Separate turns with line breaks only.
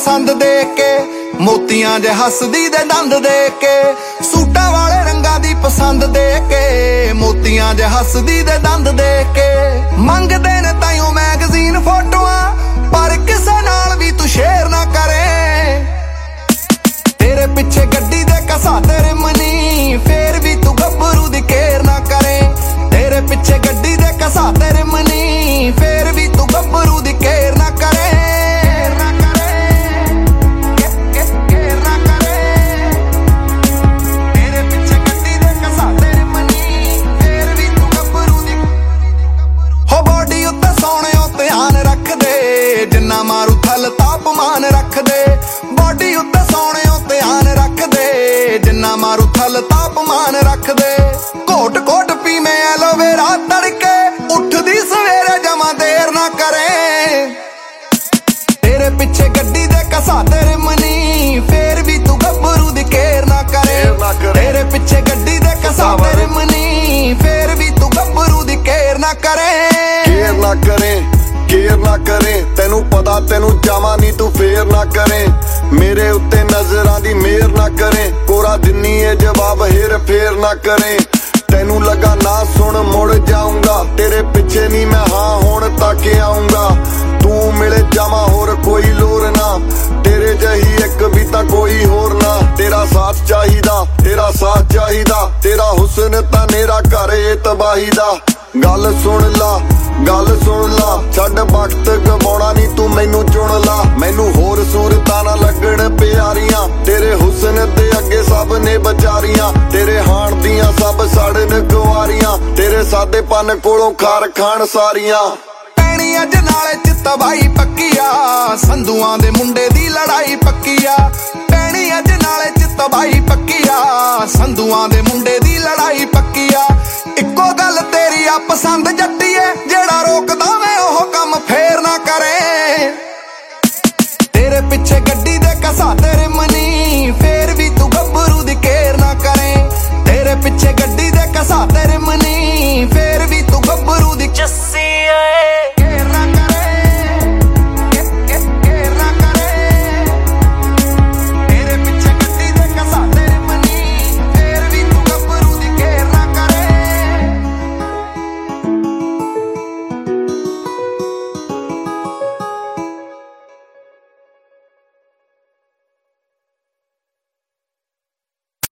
पसंद देख के, मोतियां जे हसदी दे दंद देख के, सूटां वाले रंगां दी पसंद देख के, मोतियां जे हसदी दे दंद देख के। मंगदे ने ताइयों मैगजीन फोटोआं, पर किसे नाल भी तू शेयर ना करे। तेरे पिछे गड्डी दे कसा तेरे मनी, फेर भी तू गब्बरू दी केयर ना करे। तेरे पिछे गड्डी दे कसा तेरे मनी, फेर भी तू गब्बरू दी केयर ना करे। जिन्ना मारू थल तापमान रख दे, बॉडी उत्ते सोहणियों ध्यान रख दे। जिन्ना मारू थल तापमान रख दे, घोट घोट पी मैं एलोवेरा तड़के, उठदी सवेरे जमा देर ना करे। तेरे पिछे गड्डी दे कसा तेरे मनी, फेर भी तू गब्बरू दी केयर ना करे। तेरे पिछे गड्डी दे कसा तेरे मनी, फेर भी तू गब्बरू दी केयर ना करे।
केयर ना करे, केयर ना करे, तेनू पता तेनू जावा नी तू फेर ना करे। मेरे उत्ते नजरां दी मेहर ना करे, कोरा दिन्नी है जवाब हेर फेर ना करे। तेनू लगा ना सुन मुड़ जाऊंगा, तेरे पिछे नी मैं हाँ हुण तक आऊंगा। तू मिले जावा होर कोई लोर ना, तेरे जही एक भी तां कोई होर ना। तेरा साथ चाहिदा, तेरा साथ चाहिदा, तेरा हुस्न तां मेरा घर ए तबाही दा। गल सुन ला, गल सुन ला, छड्ड वक्त गवाउणा नी तू मैनू चुन ला। मैनू होर सूरतां ना लगण प्यारियां, तेरे हुस्न दे अगे सब ने बचारियां। तेरे हाण दियां सब सड़न कुआरियां, तेरे सादेपन कोलों खार खान सारियां।
पैणी अज नाले च तबाही पक्की आ, संधूआं दे मुंडे दी लड़ाई पक्की आ। पैणी अज नाले च तबाही पक्की आ, संधूआं दे मुंडे दी लड़ाई